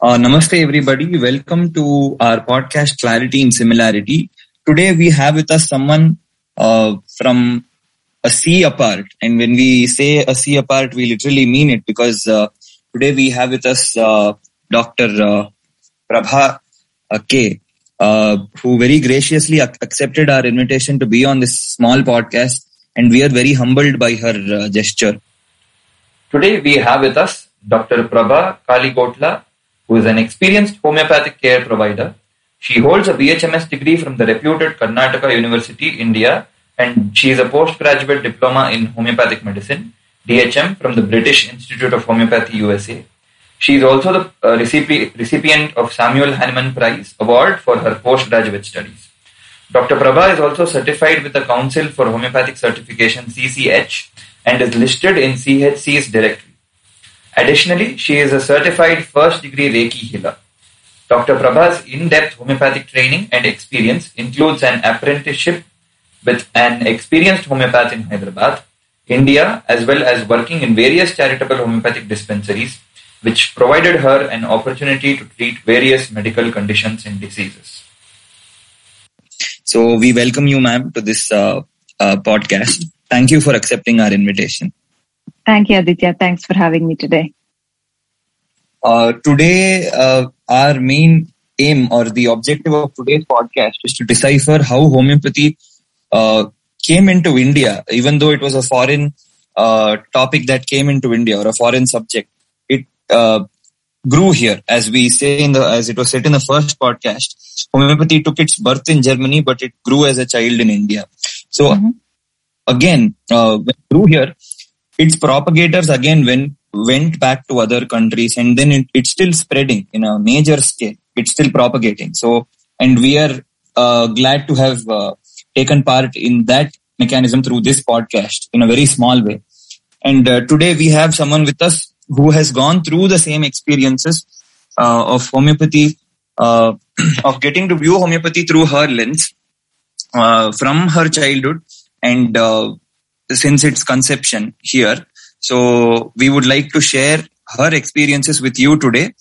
Namaste everybody. Welcome to our podcast Clarity in Similarity. Today we have with us someone from a sea apart. And when we say a sea apart, we literally mean it because today we have with us Dr. Prabha K, who very graciously accepted our invitation to be on this small podcast. And we are very humbled by her gesture. Today we have with us Dr. Prabha Kaligotla, who is an experienced homeopathic care provider. She holds a BHMS degree from the reputed Karnataka University, India, and she is a postgraduate diploma in homeopathic medicine, DHM, from the British Institute of Homeopathy, USA. She is also the recipient of Samuel Hahnemann Prize Award for her postgraduate studies. Dr. Prabha is also certified with the Council for Homeopathic Certification, CCH, and is listed in CHC's directory. Additionally, she is a certified first-degree Reiki healer. Dr. Prabha's in-depth homeopathic training and experience includes an apprenticeship with an experienced homeopath in Hyderabad, India, as well as working in various charitable homeopathic dispensaries, which provided her an opportunity to treat various medical conditions and diseases. So we welcome you, ma'am, to this podcast. Thank you for accepting our invitation. Thank you, Aditya. Thanks for having me today. Today, our main aim or the objective of today's podcast is to decipher how homeopathy came into India. Even though it was a foreign topic that came into India or a foreign subject, it grew here. As we say as it was said in the first podcast, homeopathy took its birth in Germany, but it grew as a child in India. So again, when it grew here, its propagators again went back to other countries, and then it's still spreading in a major scale. It's still propagating. So, and we are glad to have taken part in that mechanism through this podcast in a very small way. And today we have someone with us who has gone through the same experiences of homeopathy, of getting to view homeopathy through her lens from her childhood and since its conception here. So we would like to share her experiences with you today.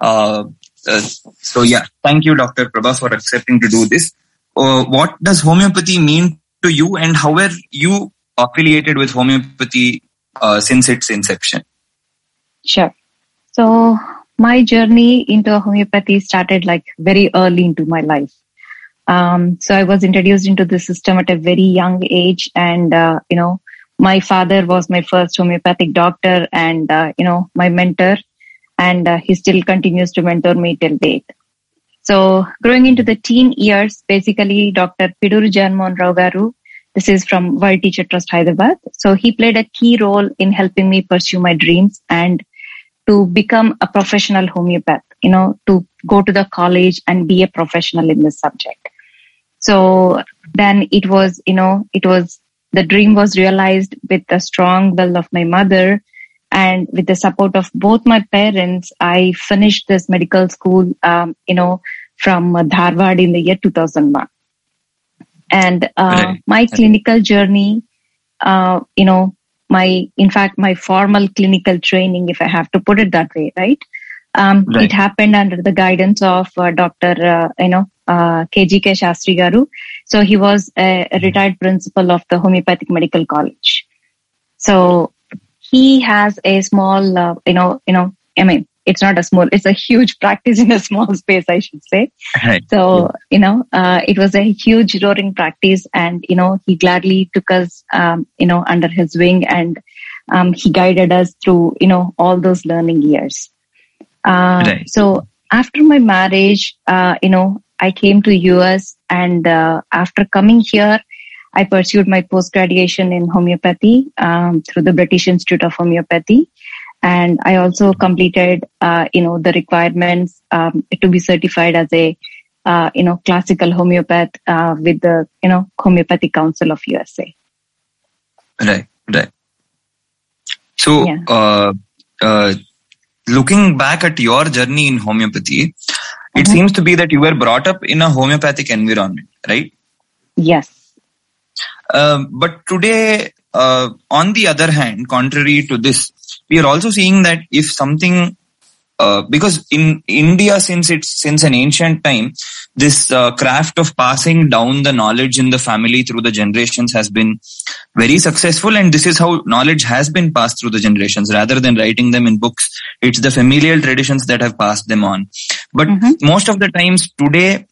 So thank you, Dr. Prabha, for accepting to do this. What does homeopathy mean to you, and how were you affiliated with homeopathy since its inception? Sure. So my journey into homeopathy started like very early into my life. So I was introduced into the system at a very young age, and my father was my first homeopathic doctor and my mentor, and he still continues to mentor me till date. So growing into the teen years, basically Dr. Piduru Janmohan Rao Garu, this is from World Teacher Trust Hyderabad. So he played a key role in helping me pursue my dreams and to become a professional homeopath, to go to the college and be a professional in this subject. So then it was the dream was realized with the strong will of my mother, and with the support of both my parents, I finished this medical school, from Dharwad in the year 2001. And my clinical journey, my formal clinical training, if I have to put it that way, right? It happened under the guidance of Dr. KGK Shastri Garu. So he was a retired principal of the Homeopathic Medical College. So he has a small, it's not a small, it's a huge practice in a small space, I should say. Right. So, it was a huge roaring practice, and, he gladly took us, under his wing, and he guided us through, all those learning years. So after my marriage, I came to US, and after coming here, I pursued my post-graduation in homeopathy through the British Institute of Homeopathy. And I also completed, the requirements to be certified as a, classical homeopath with the, Homeopathic Council of USA. Right. So, looking back at your journey in homeopathy, it seems to be that you were brought up in a homeopathic environment, right? Yes. But today, on the other hand, contrary to this, we are also seeing that if something because in India, since an ancient time, this craft of passing down the knowledge in the family through the generations has been very successful, and this is how knowledge has been passed through the generations. Rather than writing them in books, it's the familial traditions that have passed them on. But most of the times today,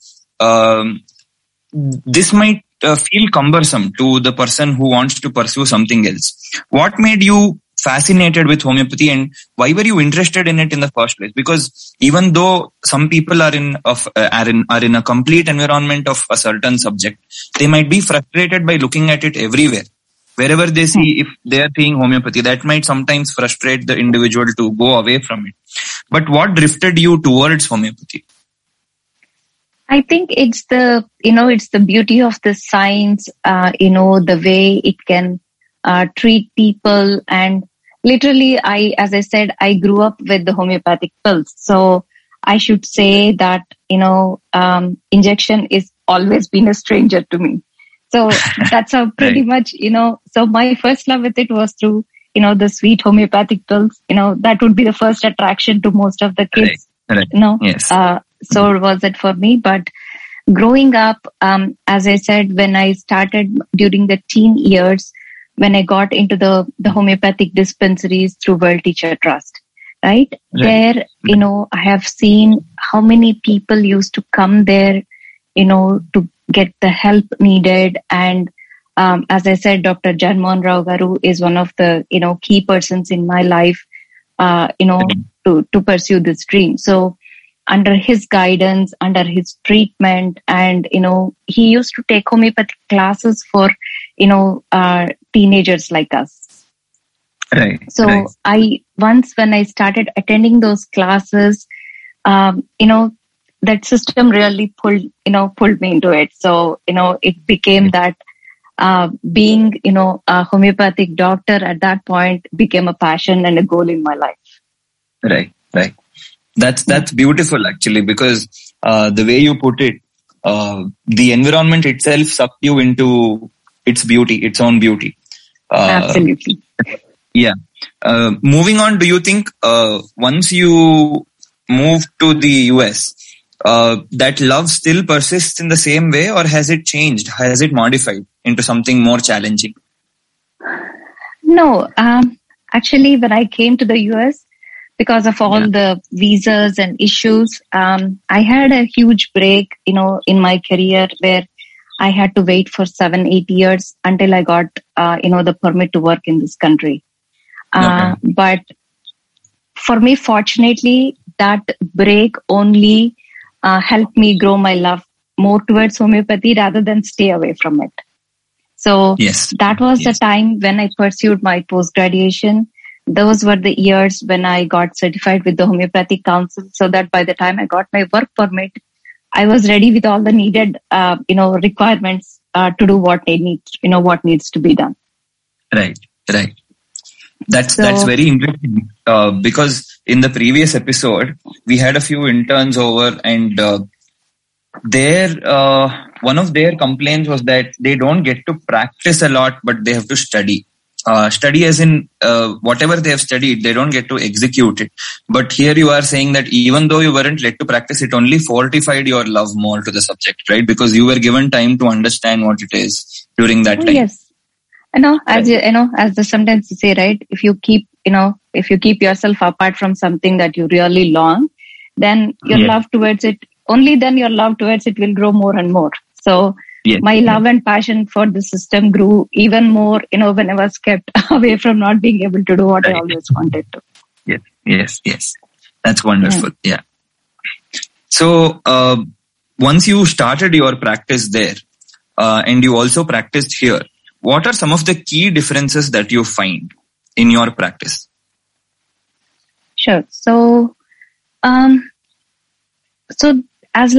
this might feel cumbersome to the person who wants to pursue something else. What made you fascinated with homeopathy, and why were you interested in it in the first place? Because even though some people are in a complete environment of a certain subject, they might be frustrated by looking at it everywhere. Wherever they see, if they are seeing homeopathy, that might sometimes frustrate the individual to go away from it. But what drifted you towards homeopathy? I think it's the beauty of the science, the way it can treat people. And literally, as I said, I grew up with the homeopathic pills. So I should say that, injection is always been a stranger to me. So that's how pretty much, so my first love with it was through, the sweet homeopathic pills. That would be the first attraction to most of the kids. Right. Yes. So was it for me. But growing up, as I said, when I started during the teen years, when I got into the homeopathic dispensaries through World Teacher Trust, right? There, I have seen how many people used to come there, to get the help needed. And as I said, Dr. Janmohan Rao Garu is one of the, key persons in my life, to pursue this dream. So under his guidance, under his treatment, and, he used to take homeopathic classes for, teenagers like us. Right. So when I started attending those classes, that system really pulled me into it. So, it became that, being, a homeopathic doctor at that point became a passion and a goal in my life. Right. That's beautiful actually, because, the way you put it, the environment itself sucked you into its beauty, its own beauty. Absolutely. Yeah. Moving on, do you think, once you moved to the US, that love still persists in the same way, or has it changed? Has it modified into something more challenging? No, actually, when I came to the US, because of all the visas and issues, I had a huge break, in my career where I had to wait for 7-8 years until I got, the permit to work in this country. But for me, fortunately, that break only helped me grow my love more towards homeopathy rather than stay away from it. So that was the time when I pursued my post-graduation. Those were the years when I got certified with the Homeopathic Council, so that by the time I got my work permit, I was ready with all the needed, requirements to do what needs to be done. Right. That's very interesting, because in the previous episode we had a few interns over, and one of their complaints was that they don't get to practice a lot, but they have to study. Study as in whatever they have studied, they don't get to execute it. But here you are saying that even though you weren't let to practice, it only fortified your love more to the subject, right? Because you were given time to understand what it is during that time. Yes. As the sometimes you say, right? If you keep yourself apart from something that you really long, then your love towards it, only then your love towards it will grow more and more. So my love and passion for the system grew even more, when I was kept away from not being able to do what I always wanted to. Yes. That's wonderful. Yeah. So, once you started your practice there, and you also practiced here, what are some of the key differences that you find in your practice? Sure. So as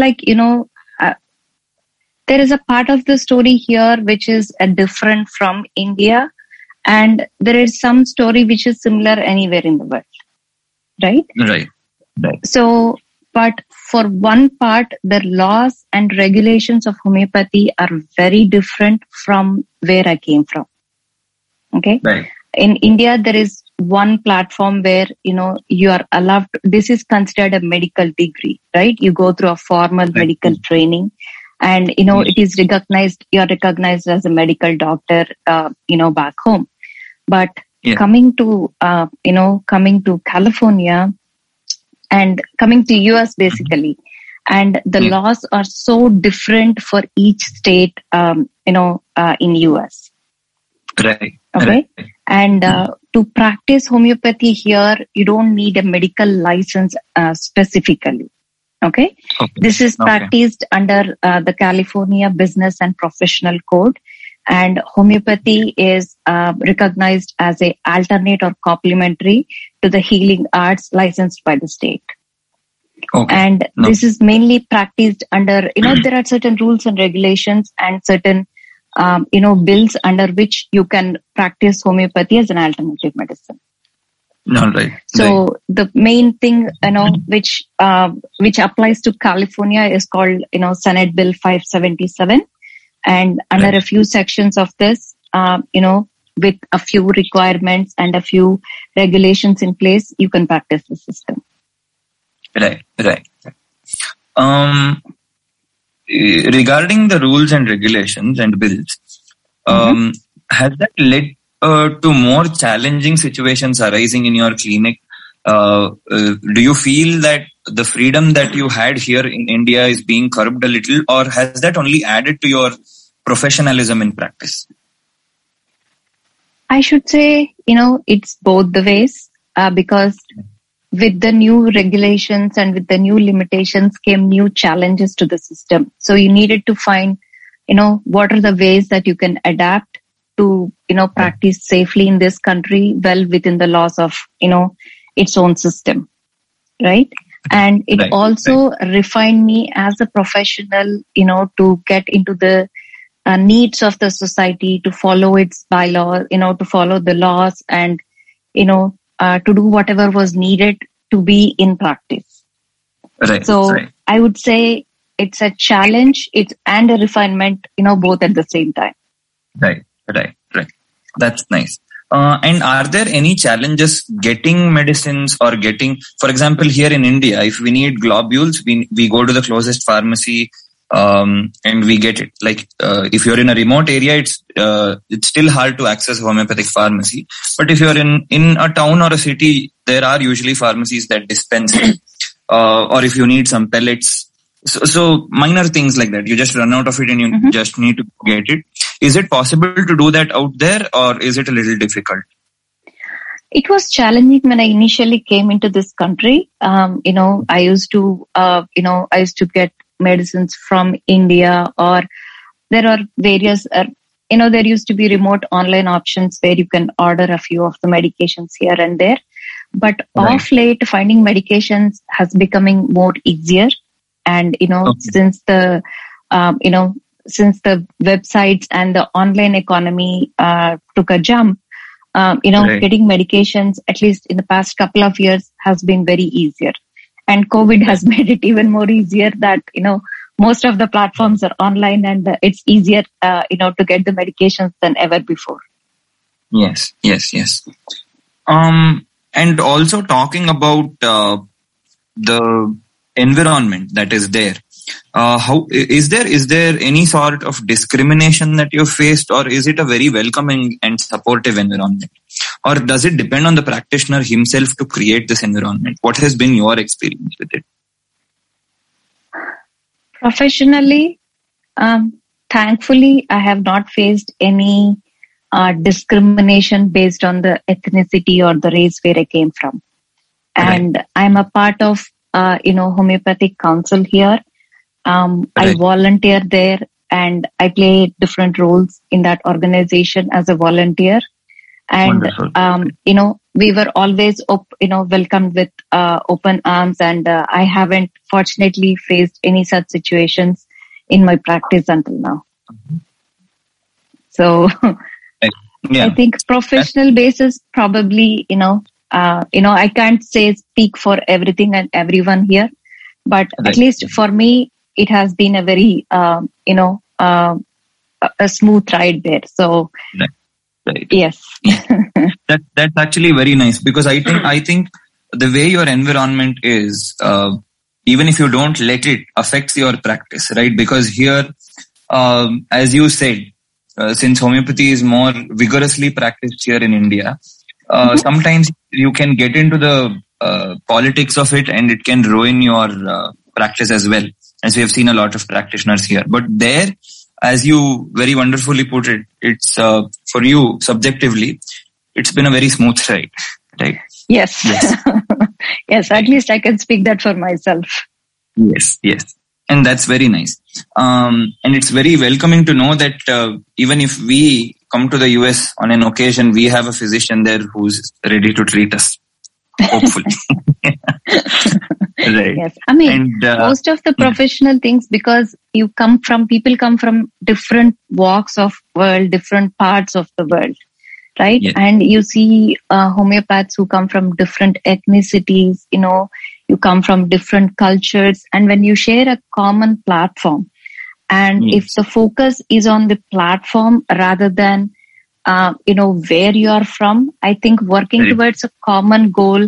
there is a part of the story here which is different from India, and there is some story which is similar anywhere in the world, right? Right. So, but for one part, the laws and regulations of homeopathy are very different from where I came from. Okay. Right. In India, there is one platform where, you are allowed this is considered a medical degree, right? You go through a formal medical training, and, it is you're recognized as a medical doctor, back home. But coming to California and coming to US basically, and the laws are so different for each state, in US. Right. Okay. Right. And to practice homeopathy here, you don't need a medical license specifically. Okay. This is practiced under the California Business and Professional Code, and homeopathy is recognized as a alternate or complementary to the healing arts licensed by the state. And this is mainly practiced under, there are certain rules and regulations and certain, bills under which you can practice homeopathy as an alternative medicine. So the main thing, which applies to California is called, Senate Bill 577. And under a few sections of this, with a few requirements and a few regulations in place, you can practice the system. Right. Regarding the rules and regulations and bills, has that led to more challenging situations arising in your clinic? Do you feel that the freedom that you had here in India is being curbed a little, or has that only added to your professionalism in practice? I should say, it's both the ways, because with the new regulations and with the new limitations came new challenges to the system. So you needed to find, what are the ways that you can adapt to, practice safely in this country, well within the laws of, its own system, right? And it also refined me as a professional, to get into the needs of the society, to follow its bylaws, to follow the laws and, to do whatever was needed to be in practice. I would say it's a challenge, and a refinement, both at the same time. Right. That's nice. And are there any challenges getting medicines or for example, here in India, if we need globules, we go to the closest pharmacy, and we get it. Like, if you're in a remote area, it's still hard to access a homeopathic pharmacy. But if you're in a town or a city, there are usually pharmacies that dispense it. Or if you need some pellets. So minor things like that. You just run out of it and you just need to get it. Is it possible to do that out there, or is it a little difficult? It was challenging when I initially came into this country. I used to get medicines from India, or there are various, there used to be remote online options where you can order a few of the medications here and there. But off late, finding medications has becoming more easier. And, since the websites and the online economy took a jump, getting medications, at least in the past couple of years, has been very easier. And COVID has made it even more easier that, most of the platforms are online, and it's easier, to get the medications than ever before. Yes. And also talking about the environment that is there. How is there any sort of discrimination that you faced, or is it a very welcoming and supportive environment? Or does it depend on the practitioner himself to create this environment? What has been your experience with it? Professionally, thankfully, I have not faced any discrimination based on the ethnicity or the race where I came from. And I'm a part of, Homeopathic Council here. I volunteer there, and I play different roles in that organization as a volunteer. And, we were always, welcomed with open arms, and I haven't fortunately faced any such situations in my practice until now. So I think professional basis probably, I can't speak for everything and everyone here, but at least for me, it has been a very, a smooth ride there. So Right. Yes. That's actually very nice, because I think the way your environment is, even if you don't let it, affects your practice, right? Because here, as you said, since homeopathy is more vigorously practiced here in India, sometimes you can get into the politics of it, and it can ruin your practice as well, as we have seen a lot of practitioners here. But there, as you very wonderfully put it, it's for you subjectively, it's been a very smooth ride, right? Yes. Yes, at least I can speak that for myself. Yes. And that's very nice. And it's very welcoming to know that even if we come to the US on an occasion, we have a physician there who's ready to treat us. Hopefully. Right. Yes. I mean, most of the professional things, because people come from different walks of world, different parts of the world, right? Yes. And you see homeopaths who come from different ethnicities, you come from different cultures. And when you share a common platform, and if the focus is on the platform rather than, where you are from, I think working towards a common goal,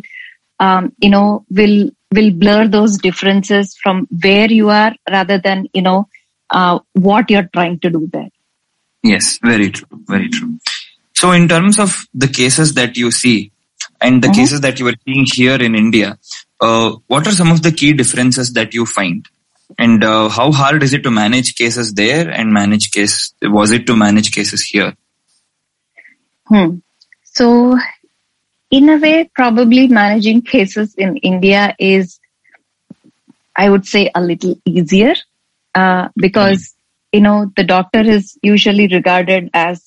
will blur those differences from where you are rather than, what you're trying to do there. Yes, very true. Very true. So in terms of the cases that you see and the cases that you are seeing here in India, what are some of the key differences that you find? And how hard is it to manage cases there and was it to manage cases here? So in a way, probably managing cases in India is, I would say, a little easier because, the doctor is usually regarded as,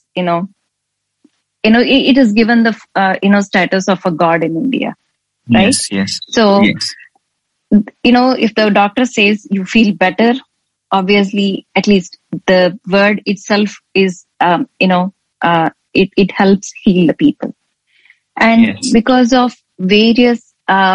it is given the, status of a god in India, right? Yes. So, if the doctor says you feel better, obviously, at least the word itself is, it helps heal the people. And because of various,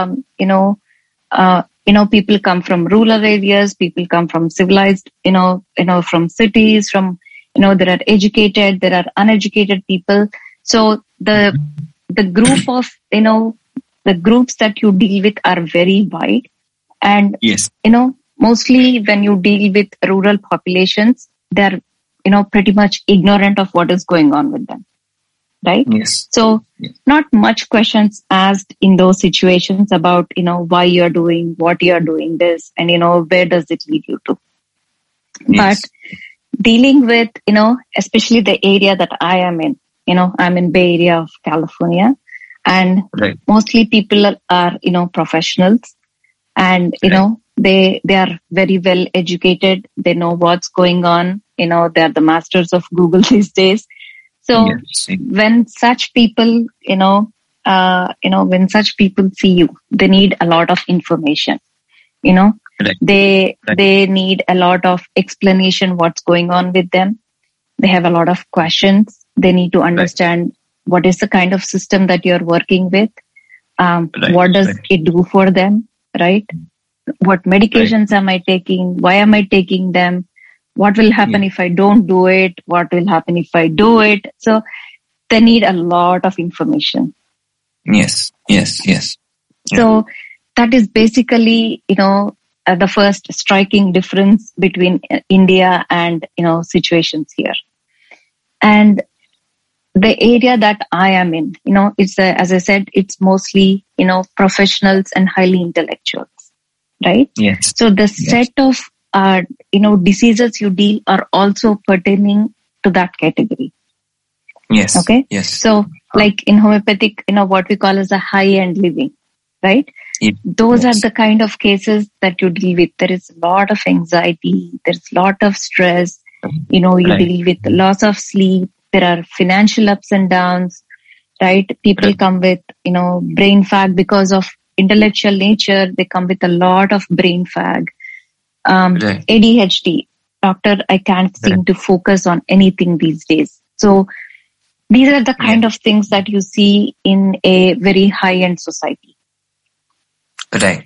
people come from rural areas, people come from civilized, from cities, there are educated, there are uneducated people. So the group of, the groups that you deal with are very wide. And, mostly when you deal with rural populations, they're, pretty much ignorant of what is going on with them. Right? Yes. So not much questions asked in those situations about, why you're doing, what you're doing this, and, where does it lead you to? Yes. But dealing with, especially the area that I am in, I'm in Bay Area of California, and mostly people are, professionals, and, they are very well educated. They know what's going on. They're the masters of Google these days. So when such people, when such people see you, they need a lot of information, they need a lot of explanation what's going on with them. They have a lot of questions. They need to understand what is the kind of system that you're working with. What does it do for them, right? What medications am I taking? Why am I taking them? What will happen if I don't do it? What will happen if I do it? So they need a lot of information. Yes. So that is basically, the first striking difference between India and, situations here. And the area that I am in, it's as I said, it's mostly, professionals and highly intellectuals, right? Yes. So the set of diseases you deal are also pertaining to that category. Yes. Okay. Yes. So like in homeopathic, what we call as a high-end living, right? Those are the kind of cases that you deal with. There is a lot of anxiety. There's a lot of stress. You deal with loss of sleep. There are financial ups and downs, right? People come with, brain fag because of intellectual nature. They come with a lot of brain fag. ADHD, doctor, I can't seem to focus on anything these days. So these are the kind of things that you see in a very high-end society. Right.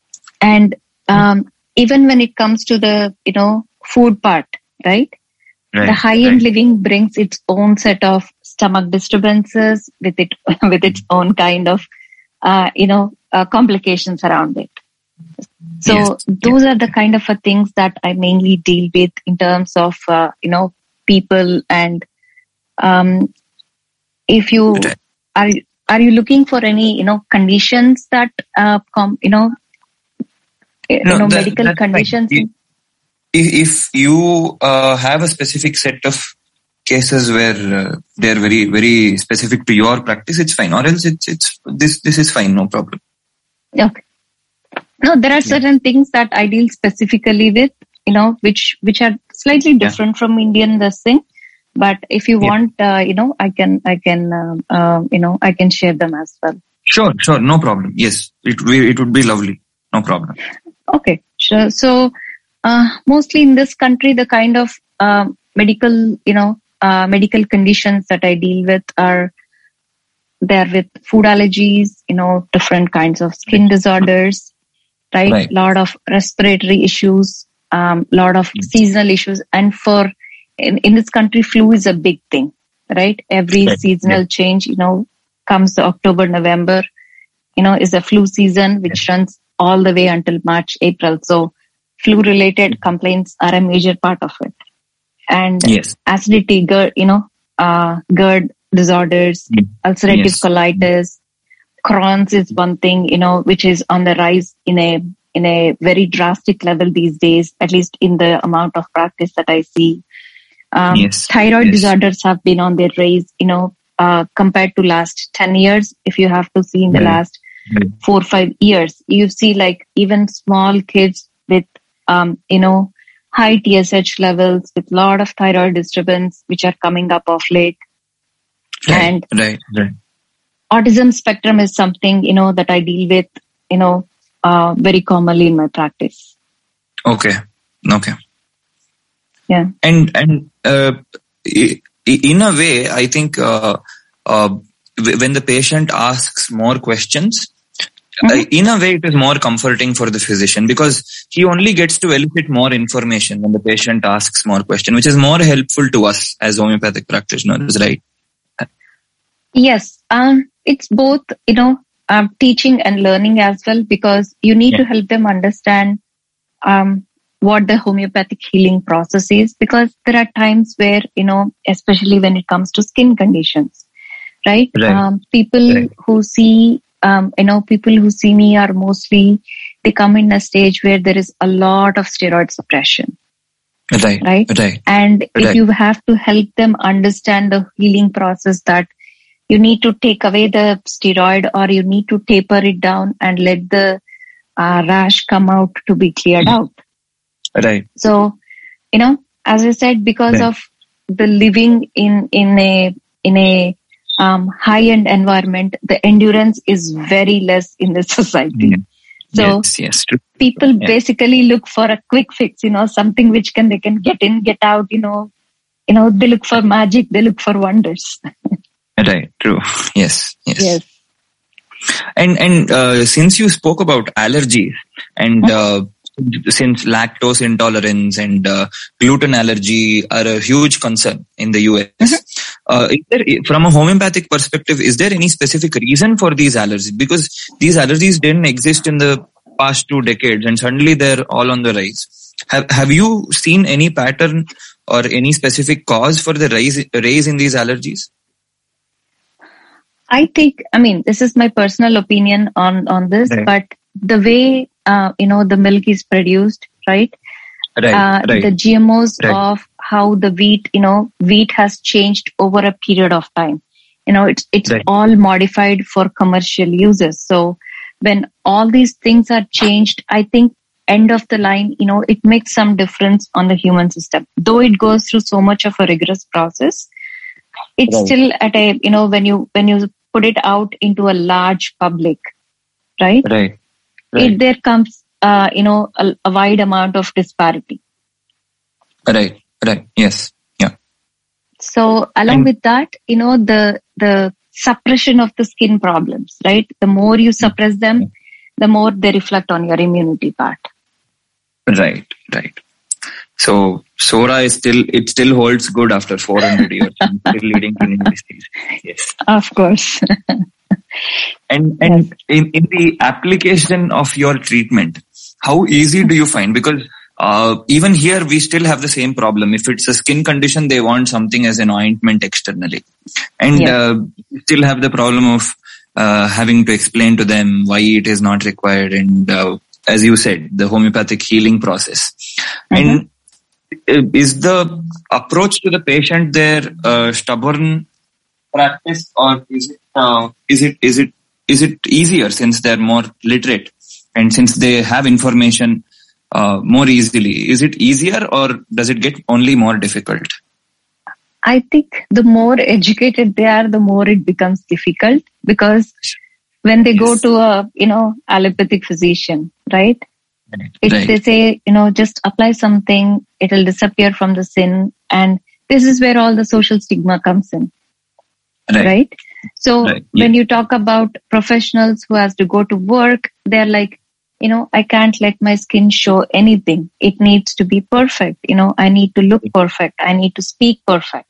And even when it comes to the, food part, right? The high-end living brings its own set of stomach disturbances with its own kind of, complications around it. So those are the kind of things that I mainly deal with in terms of, people. And if you are you looking for any, conditions that, medical conditions? If you have a specific set of cases where they're very, very specific to your practice, it's fine. Or else this is fine, no problem. Okay. No, there are certain things that I deal specifically with, which are slightly different from Indian thing. But if you want, I can share them as well. Sure, no problem. Yes, it would be lovely. No problem. Okay, sure. So, mostly in this country, the kind of medical conditions that I deal with are there with food allergies, different kinds of skin disorders, right? Lot of respiratory issues, lot of seasonal issues, and in this country, flu is a big thing, right? Every seasonal change, comes to October, November, is a flu season, which runs all the way until March, April. So flu-related complaints are a major part of it. And acidity, GERD disorders, ulcerative colitis, Crohn's is one thing, which is on the rise in a very drastic level these days, at least in the amount of practice that I see. Thyroid disorders have been on their rise, compared to last 10 years. If you have to see in the last 4 or 5 years, you see like even small kids with, high TSH levels with a lot of thyroid disturbance, which are coming up of late. And autism spectrum is something, that I deal with, very commonly in my practice. Okay. Yeah. And in a way, I think when the patient asks more questions, in a way it is more comforting for the physician, because he only gets to elicit more information when the patient asks more questions, which is more helpful to us as homeopathic practitioners, right? Yes. It's both, teaching and learning as well, because you need to help them understand what the homeopathic healing process is, because there are times where, especially when it comes to skin conditions, right? People who see, people who see me are mostly, they come in a stage where there is a lot of steroid suppression. Right. And if you have to help them understand the healing process, that you need to take away the steroid or you need to taper it down and let the rash come out to be cleared out. Right. So, as I said, because of the living in a high-end environment, the endurance is very less in the society. So people basically look for a quick fix, something which they can get in, get out, they look for magic, they look for wonders. Right. True. Yes. And since you spoke about allergies and since lactose intolerance and gluten allergy are a huge concern in the US, from a homeopathic perspective, is there any specific reason for these allergies? Because these allergies didn't exist in the past 2 decades and suddenly they're all on the rise. Have you seen any pattern or any specific cause for the rise in these allergies? I think, this is my personal opinion on this, but the way, the milk is produced, right? The GMOs of how the wheat has changed over a period of time. It's all modified for commercial uses. So when all these things are changed, I think end of the line, it makes some difference on the human system. Though it goes through so much of a rigorous process, it's still at a, when you put it out into a large public, right? There comes, a wide amount of disparity. Right. Yes. Yeah. So along with that, the suppression of the skin problems, right? The more you suppress them, the more they reflect on your immunity part. Right. So SORA still holds good after 400 years, still leading to disease. Yes, of course. And in the application of your treatment, how easy do you find? Because even here we still have the same problem. If it's a skin condition, they want something as an ointment externally, and still have the problem of having to explain to them why it is not required. And as you said, the homeopathic healing process. And is the approach to the patient there stubborn practice, or is it easier since they're more literate and since they have information more easily? Is it easier, or does it get only more difficult? I think the more educated they are, the more it becomes difficult, because when they go to a allopathic physician, right? They say, just apply something, it'll disappear from the skin, and this is where all the social stigma comes in. Right? So when you talk about professionals who has to go to work, they're like, I can't let my skin show anything. It needs to be perfect. I need to look perfect. I need to speak perfect.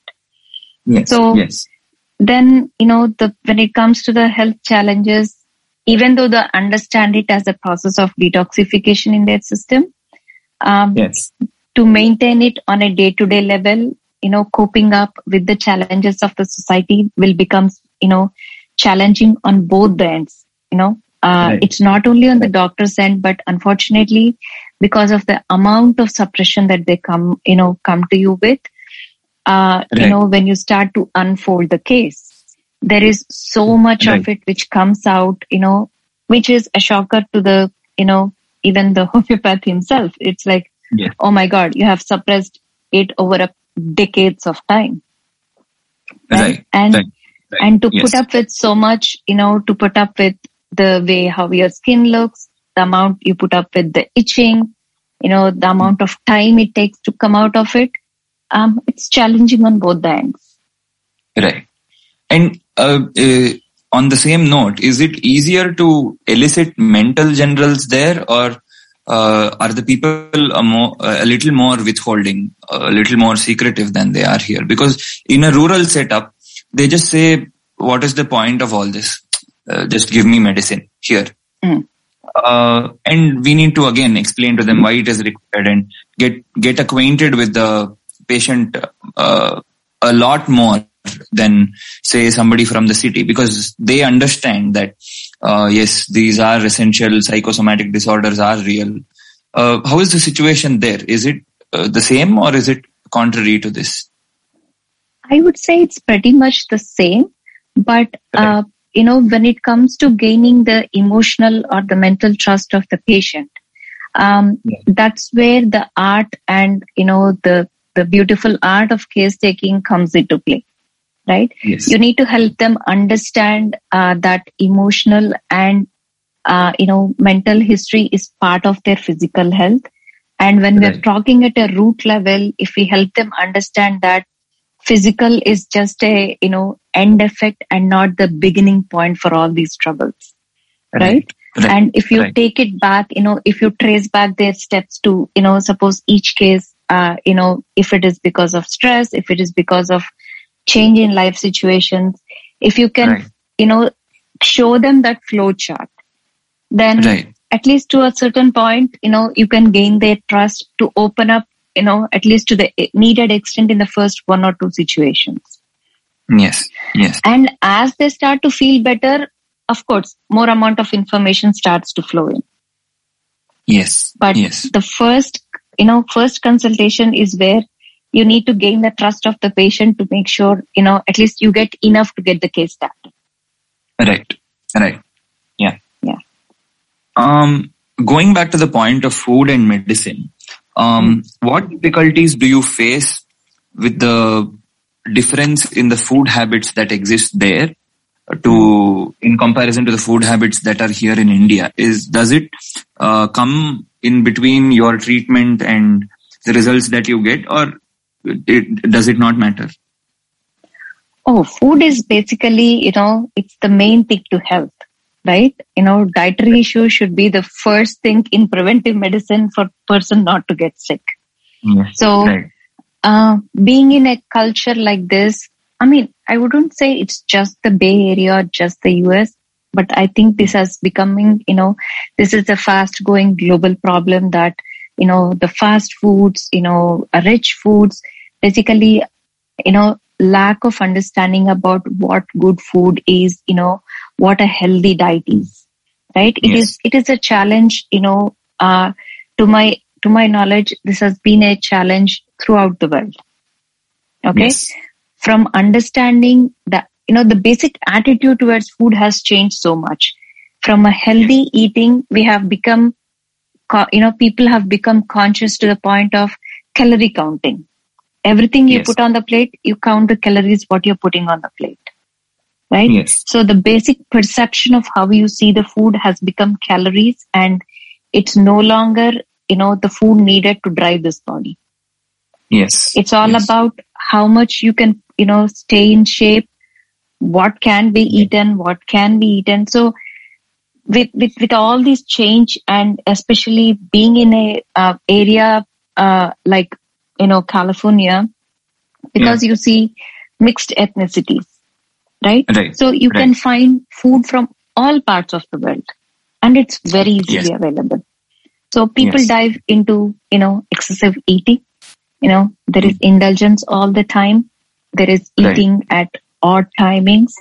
Then, when it comes to the health challenges, even though they understand it as a process of detoxification in their system, to maintain it on a day-to-day level, coping up with the challenges of the society will become, challenging on both the ends. It's not only on the doctor's end, but unfortunately, because of the amount of suppression that they come to you with, when you start to unfold the case, there is so much of it which comes out, which is a shocker to the, even the homeopath himself. It's like, oh my God, you have suppressed it over decades of time. And to put up with so much, to put up with the way how your skin looks, the amount you put up with the itching, the amount of time it takes to come out of it, it's challenging on both the ends. Right. And on the same note, is it easier to elicit mental generals there, or are the people a little more withholding, a little more secretive than they are here? Because in a rural setup, they just say, what is the point of all this? Just give me medicine here. And we need to again explain to them why it is required and get acquainted with the patient a lot more than say somebody from the city, because they understand that yes, these are essential psychosomatic disorders are real. How is the situation there? Is it the same, or is it contrary to this? I would say it's pretty much the same, but when it comes to gaining the emotional or the mental trust of the patient, that's where the art and the beautiful art of case taking comes into play. Right? Yes. You need to help them understand that emotional and mental history is part of their physical health. And when we're talking at a root level, if we help them understand that physical is just a end effect and not the beginning point for all these troubles, right? And if you take it back, if you trace back their steps to suppose each case, if it is because of stress, if it is because of change in life situations, if you can show them that flow chart, then at least to a certain point you can gain their trust to open up at least to the needed extent in the first one or two situations. Yes. And as they start to feel better, of course more amount of information starts to flow in. But the first consultation is where you need to gain the trust of the patient to make sure, at least you get enough to get the case started. Right. Yeah. Going back to the point of food and medicine, what difficulties do you face with the difference in the food habits that exist there in comparison to the food habits that are here in India? Does it come in between your treatment and the results that you get, or does it not matter? Oh, food is basically, it's the main thing to health, right? Dietary issues should be the first thing in preventive medicine for person not to get sick. So, being in a culture like this, I mean, I wouldn't say it's just the Bay Area or just the US, but I think this has becoming, this is a fast growing global problem that, the fast foods, rich foods, basically, lack of understanding about what good food is, what a healthy diet is, right? It is a challenge, to my knowledge, this has been a challenge throughout the world. Okay. Yes. From understanding that, the basic attitude towards food has changed so much. From a healthy eating, we have become, people have become conscious to the point of calorie counting. Everything you put on the plate, you count the calories, what you're putting on the plate. Right? Yes. So the basic perception of how you see the food has become calories, and it's no longer, the food needed to drive this body. Yes. It's all about how much you can, stay in shape, what can be eaten, what can be eaten. So with all this change, and especially being in a area like, California, because you see mixed ethnicities, right? So you can find food from all parts of the world, and it's very easily available. So people dive into, excessive eating. There is indulgence all the time. There is eating at odd timings,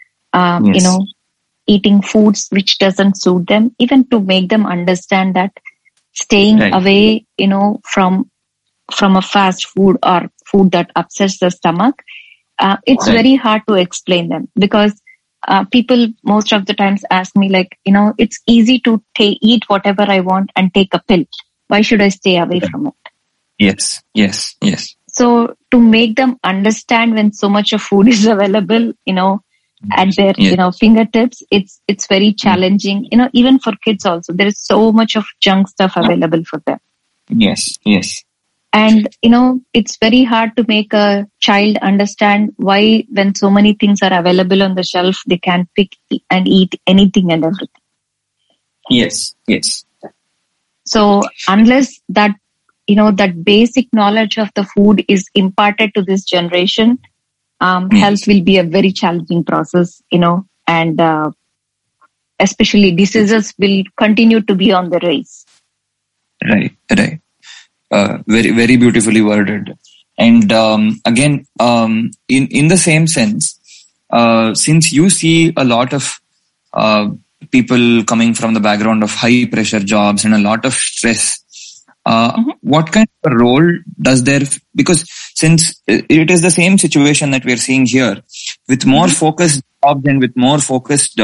eating foods which doesn't suit them, even to make them understand that staying away, from a fast food or food that upsets the stomach, it's very hard to explain them, because people most of the times ask me like, it's easy to eat whatever I want and take a pill. Why should I stay away from it? Yes. So to make them understand when so much of food is available, at their, fingertips, it's very challenging, even for kids also. There is so much of junk stuff available for them. Yes. And, it's very hard to make a child understand why, when so many things are available on the shelf, they can pick and eat anything and everything. Yes. So unless that, that basic knowledge of the food is imparted to this generation, health will be a very challenging process, and especially diseases will continue to be on the rise. Right. Very, very beautifully worded. And again, in the same sense, since you see a lot of people coming from the background of high pressure jobs and a lot of stress, what kind of a role does there, because since it is the same situation that we're seeing here, with more focused jobs and with more focused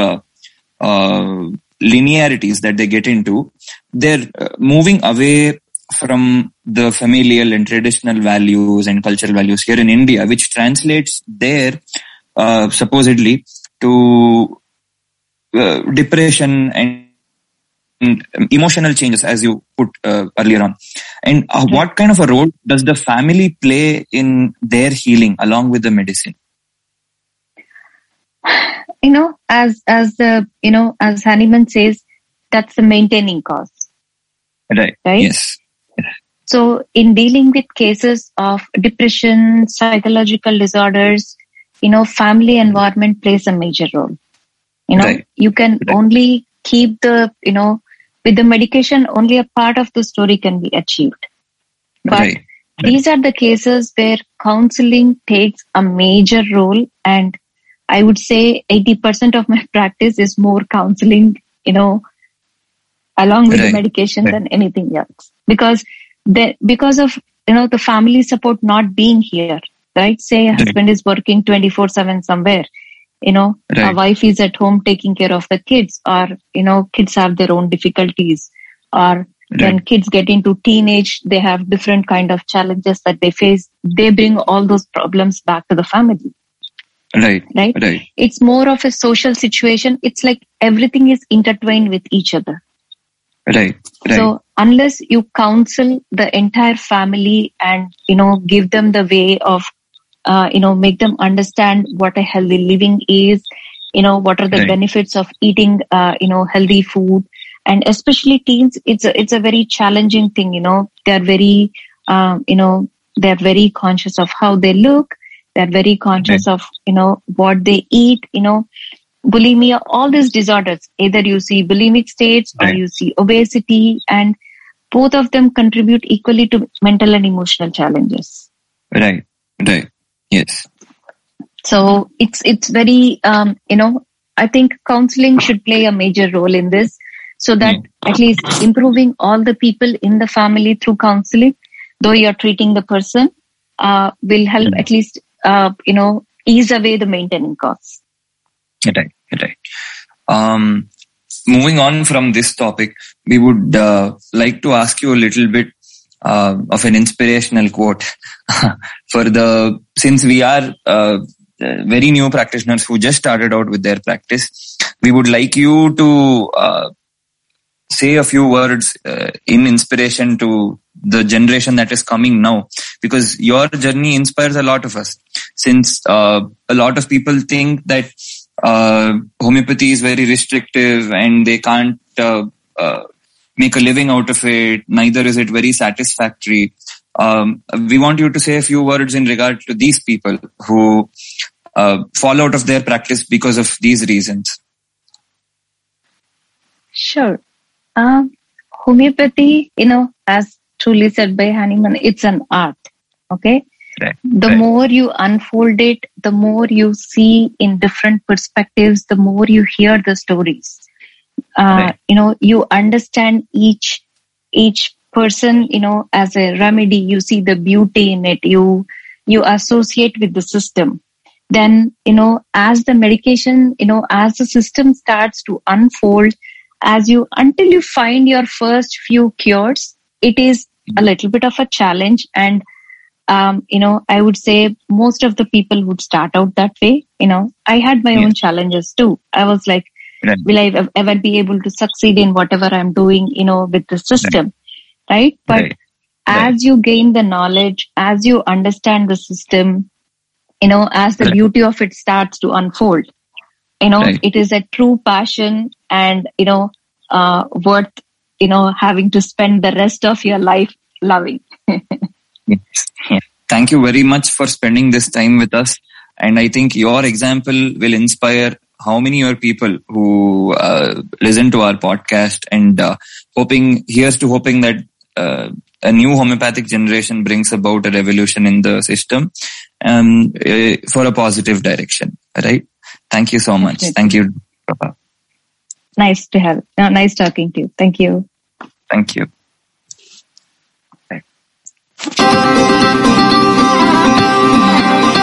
linearities that they get into, they're moving away from the familial and traditional values and cultural values here in India, which translates there supposedly to depression and emotional changes, as you put earlier on. And what kind of a role does the family play in their healing along with the medicine? As Hahnemann says, that's the maintaining cause. Right? Yes. So in dealing with cases of depression, psychological disorders, family environment plays a major role. You can only keep the, with the medication, only a part of the story can be achieved. But these are the cases where counseling takes a major role, and I would say 80% of my practice is more counseling, along with the medication than anything else. Because of, the family support not being here, right? Say a husband is working 24/7 somewhere, a wife is at home taking care of the kids, or, kids have their own difficulties, or when kids get into teenage, they have different kind of challenges that they face. They bring all those problems back to the family. Right. It's more of a social situation. It's like everything is intertwined with each other. Right. So unless you counsel the entire family and, give them the way of, make them understand what a healthy living is, what are the benefits of eating, healthy food, and especially teens, it's a very challenging thing, they're very, they're very conscious of how they look. They're very conscious of, what they eat, bulimia, all these disorders. Either you see bulimic states or you see obesity, and both of them contribute equally to mental and emotional challenges. Right. Yes. So it's very, I think counseling should play a major role in this, so that at least improving all the people in the family through counseling, though you're treating the person, will help at least, ease away the maintaining costs. Right. Moving on from this topic, we would like to ask you a little bit of an inspirational quote since we are very new practitioners who just started out with their practice. We would like you to say a few words in inspiration to the generation that is coming now, because your journey inspires a lot of us, since a lot of people think that homeopathy is very restrictive and they can't make a living out of it, neither is it very satisfactory. We want you to say a few words in regard to these people who fall out of their practice because of these reasons. Sure. Homeopathy, as truly said by Hahnemann, it's an art. Okay. The more you unfold it, the more you see in different perspectives, the more you hear the stories. You understand each person, as a remedy. You see the beauty in it. You associate with the system. Then, as the medication, as the system starts to unfold, until you find your first few cures, it is a little bit of a challenge. And, I would say most of the people would start out that way. I had my own challenges too. I was like, will I ever be able to succeed in whatever I'm doing, with the system? Right. But as you gain the knowledge, as you understand the system, as the beauty of it starts to unfold, it is a true passion and, worth, having to spend the rest of your life loving. Thank you very much for spending this time with us. And I think your example will inspire how many more people who listen to our podcast, and here's to hoping that a new homeopathic generation brings about a revolution in the system for a positive direction. Right? Thank you so much. Thank you, Prabha. Nice talking to you. Thank you. Thank you. Right.